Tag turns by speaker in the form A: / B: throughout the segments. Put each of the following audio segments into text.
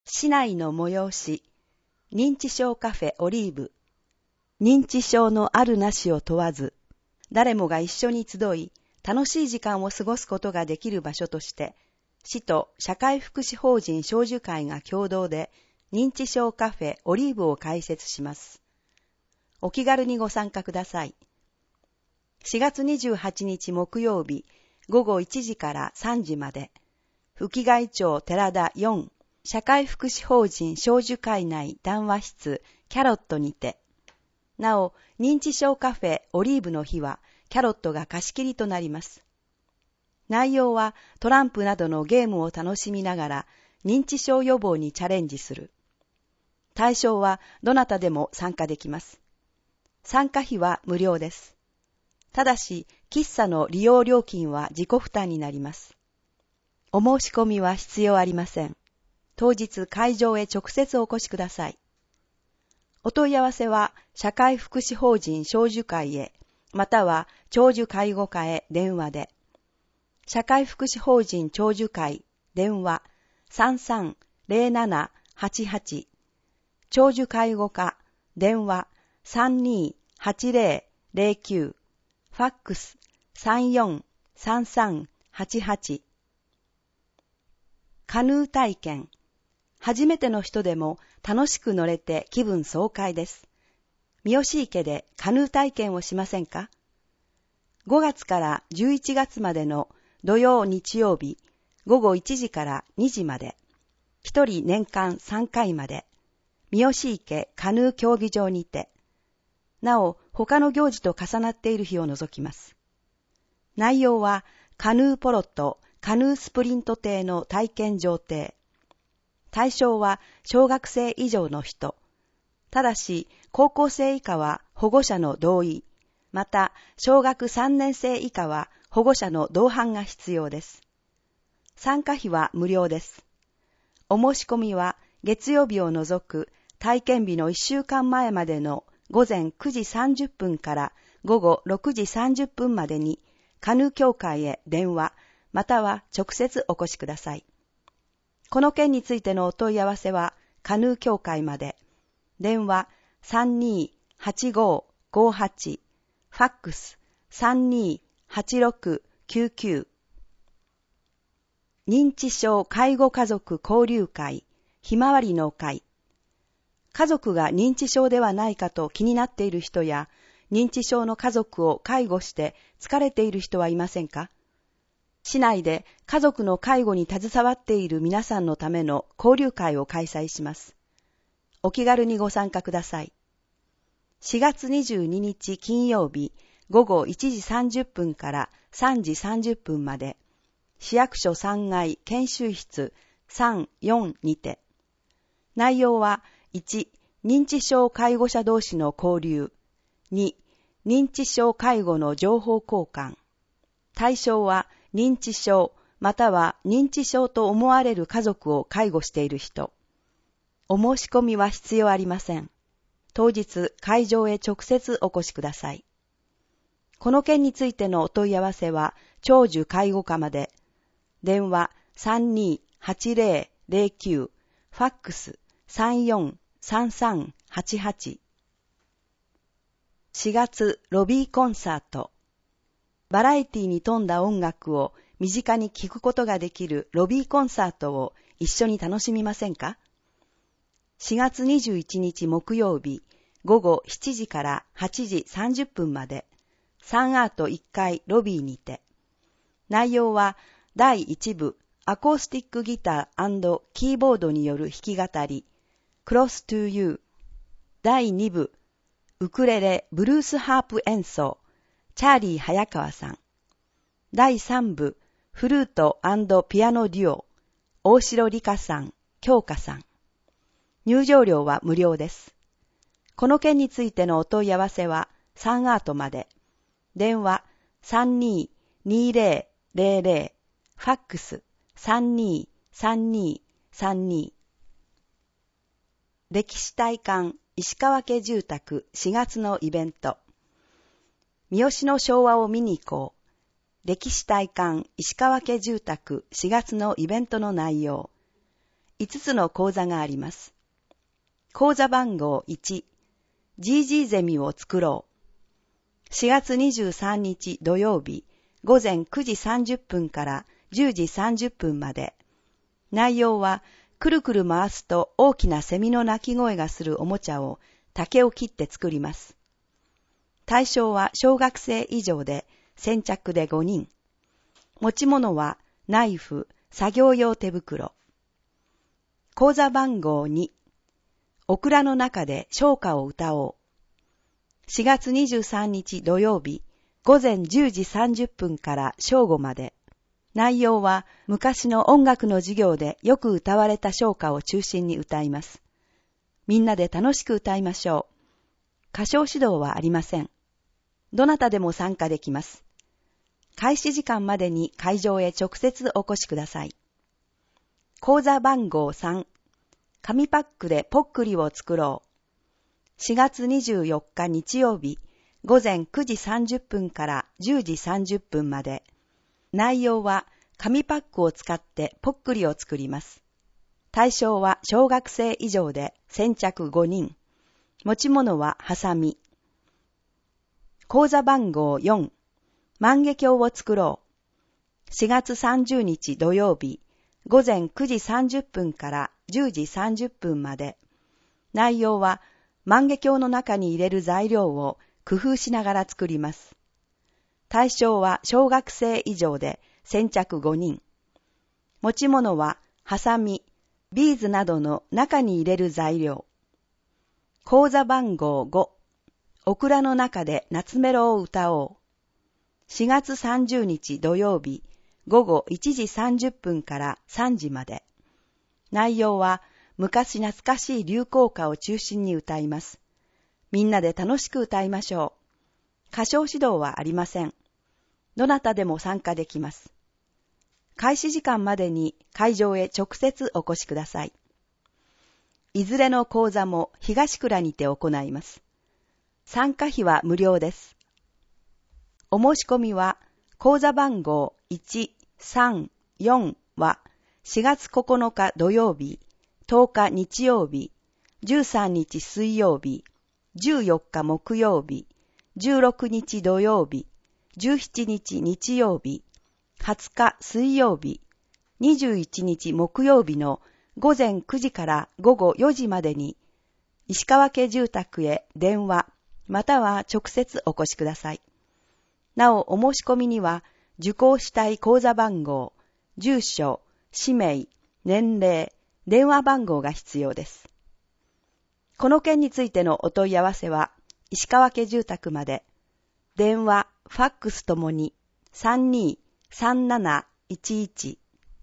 A: 市内の催し、認知症カフェオリーブ。認知症のあるなしを問わず、誰もが一緒に集い、楽しい時間を過ごすことができる場所として、市と社会福祉法人長寿会が共同で、認知症カフェオリーブを開設します。お気軽にご参加ください。4月28日木曜日、午後1時から3時まで、吹貝町寺田4、社会福祉法人長寿会内談話室キャロットにて、なお、認知症カフェオリーブの日は、キャロットが貸し切りとなります。内容はトランプなどのゲームを楽しみながら、認知症予防にチャレンジする。対象はどなたでも参加できます。参加費は無料です。ただし、喫茶の利用料金は自己負担になります。お申し込みは必要ありません。当日会場へ直接お越しください。お問い合わせは、社会福祉法人長寿会へ、または長寿介護課へ電話で。社会福祉法人長寿会、電話 33-0788。長寿介護課、電話 32-8009。ファックス 34-3388。カヌー体験。初めての人でも楽しく乗れて気分爽快です。三好池でカヌー体験をしませんか？ 5 月から11月までの土曜日曜日午後1時から2時まで、1人年間3回まで、三好池カヌー競技場にて、なお他の行事と重なっている日を除きます。内容はカヌーポロとカヌースプリント艇の体験乗艇。対象は小学生以上の人。ただし、高校生以下は保護者の同意。また、小学3年生以下は保護者の同伴が必要です。参加費は無料です。お申し込みは月曜日を除く体験日の1週間前までの午前9時30分から午後6時30分までにカヌー協会へ電話、または直接お越しください。この件についてのお問い合わせは、カヌー協会まで。電話32-8558。ファックス32-8699。認知症介護家族交流会、ひまわりの会。家族が認知症ではないかと気になっている人や、認知症の家族を介護して疲れている人はいませんか？市内で家族の介護に携わっている皆さんのための交流会を開催します。お気軽にご参加ください。4月22日金曜日午後1時30分から3時30分まで、市役所3階研修室3、4にて。内容は1、認知症介護者同士の交流。2、認知症介護の情報交換。対象は認知症または認知症と思われる家族を介護している人。お申し込みは必要ありません。当日会場へ直接お越しください。この件についてのお問い合わせは長寿介護課まで。電話32-8009、ファックス34-3388。4月ロビーコンサート。バラエティに富んだ音楽を身近に聴くことができるロビーコンサートを一緒に楽しみませんか？ 4 月21日木曜日午後7時から8時30分まで、サンアート1階ロビーにて。内容は第1部アコースティックギター&キーボードによる弾き語り、Close to You。第2部ウクレレブルースハープ演奏、チャーリー早川さん。第3部、フルート&ピアノデュオ、大城理香さん、京香さん。入場料は無料です。この件についてのお問い合わせは、サンアートまで。電話32-2000、ファックス32-3232。歴史体感石川家住宅4月のイベント。三好の昭和を見に行こう。歴史体感石川家住宅4月のイベントの内容。 5つの講座があります。講座番号1、GG ゼミを作ろう。4月23日土曜日、午前9時30分から10時30分まで。内容は、くるくる回すと大きなセミの鳴き声がするおもちゃを竹を切って作ります。対象は小学生以上で、先着で5人。持ち物はナイフ、作業用手袋。講座番号2、オクラの中で唱歌を歌おう。4月23日土曜日、午前10時30分から正午まで。内容は昔の音楽の授業でよく歌われた唱歌を中心に歌います。みんなで楽しく歌いましょう。歌唱指導はありません。どなたでも参加できます。開始時間までに会場へ直接お越しください。講座番号3、紙パックでポックリを作ろう。4月24日日曜日、午前9時30分から10時30分まで。内容は紙パックを使ってポックリを作ります。対象は小学生以上で先着5人。持ち物はハサミ。講座番号4、万華鏡を作ろう。4月30日土曜日、午前9時30分から10時30分まで。内容は万華鏡の中に入れる材料を工夫しながら作ります。対象は小学生以上で先着5人。持ち物はハサミ、ビーズなどの中に入れる材料。講座番号5、オクラの中で夏メロを歌おう。4月30日土曜日、午後1時30分から3時まで。内容は昔懐かしい流行歌を中心に歌います。みんなで楽しく歌いましょう。歌唱指導はありません。どなたでも参加できます。開始時間までに会場へ直接お越しください。いずれの講座も東倉にて行います。参加費は無料です。お申し込みは講座番号134は4月9日土曜日、10日日曜日、13日水曜日、14日木曜日、16日土曜日、17日日曜日、20日水曜日、21日木曜日の午前9時から午後4時までに、石川家住宅へ電話、または直接お越しください。なお、お申し込みには、受講したい講座番号、住所、氏名、年齢、電話番号が必要です。この件についてのお問い合わせは、石川家住宅まで、電話、ファックスともに 32-3711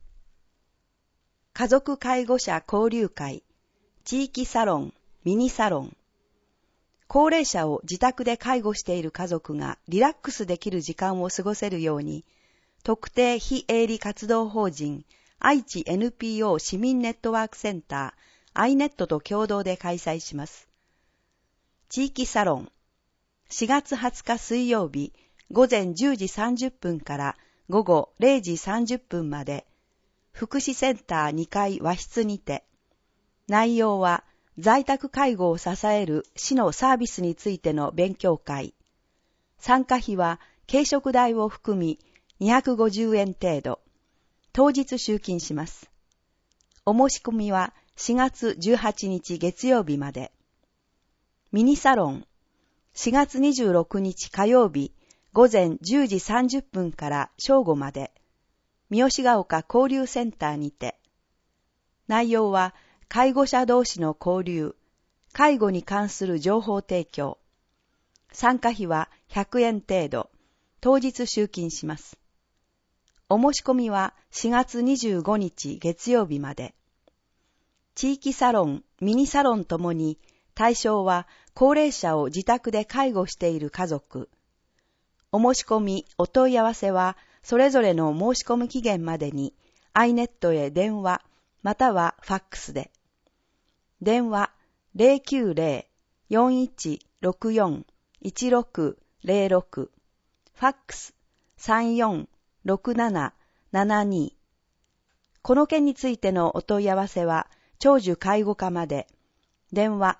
A: 家族介護者交流会、地域サロン、ミニサロン。高齢者を自宅で介護している家族がリラックスできる時間を過ごせるように、特定非営利活動法人愛知 NPO 市民ネットワークセンター iNet と共同で開催します。地域サロン、4月20日水曜日、午前10時30分から午後0時30分まで、福祉センター2階和室にて、内容は在宅介護を支える市のサービスについての勉強会。参加費は軽食代を含み250円程度。当日集金します。お申し込みは4月18日月曜日まで。ミニサロン、4月26日火曜日、午前10時30分から正午まで、三好ヶ丘交流センターにて。内容は、介護者同士の交流、介護に関する情報提供。参加費は100円程度、当日集金します。お申し込みは4月25日月曜日まで。地域サロン、ミニサロンともに、対象は高齢者を自宅で介護している家族。お申し込み、お問い合わせは、それぞれの申し込み期限までに、iNet へ電話、またはファックスで。電話、090-4164-1606、ファックス、346772。 この件についてのお問い合わせは、長寿介護課まで。電話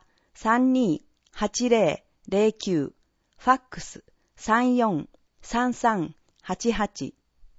A: 32-8009、ファックス34-3388。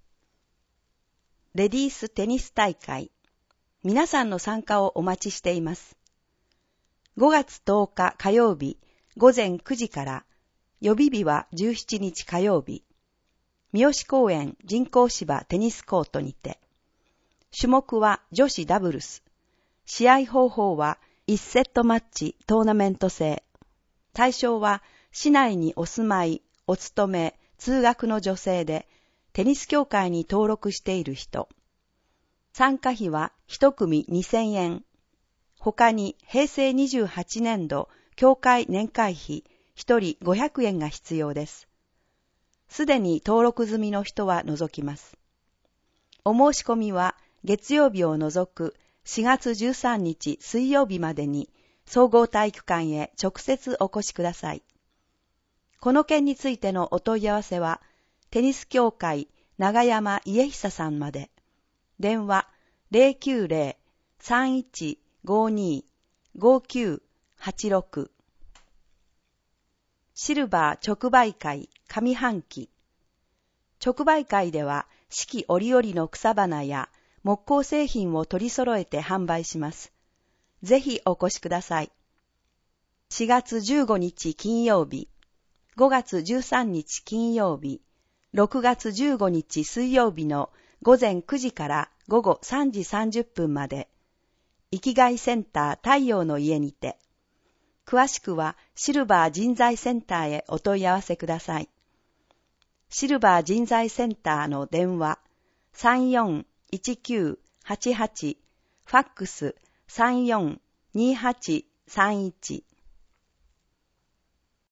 A: レディーステニス大会。皆さんの参加をお待ちしています。5月10日火曜日午前9時から、予備日は17日火曜日、三好公園人工芝テニスコートにて。種目は女子ダブルス。試合方法は1セットマッチトーナメント制。対象は市内にお住まい、お勤め、通学の女性で、テニス協会に登録している人。参加費は1組2000円。他に平成28年度協会年会費1人500円が必要です。すでに登録済みの人は除きます。お申し込みは月曜日を除く4月13日水曜日までに総合体育館へ直接お越しください。この件についてのお問い合わせは、テニス協会長山家久さんまで。電話090-3152-5986。シルバー直売会上半期。直売会では四季折々の草花や木工製品を取り揃えて販売します。ぜひお越しください。4月15日金曜日、5月13日金曜日、6月15日水曜日の午前9時から午後3時30分まで、生きがいセンター太陽の家にて。詳しくはシルバー人材センターへお問い合わせください。シルバー人材センターの電話34-1988、ファックス34-2831。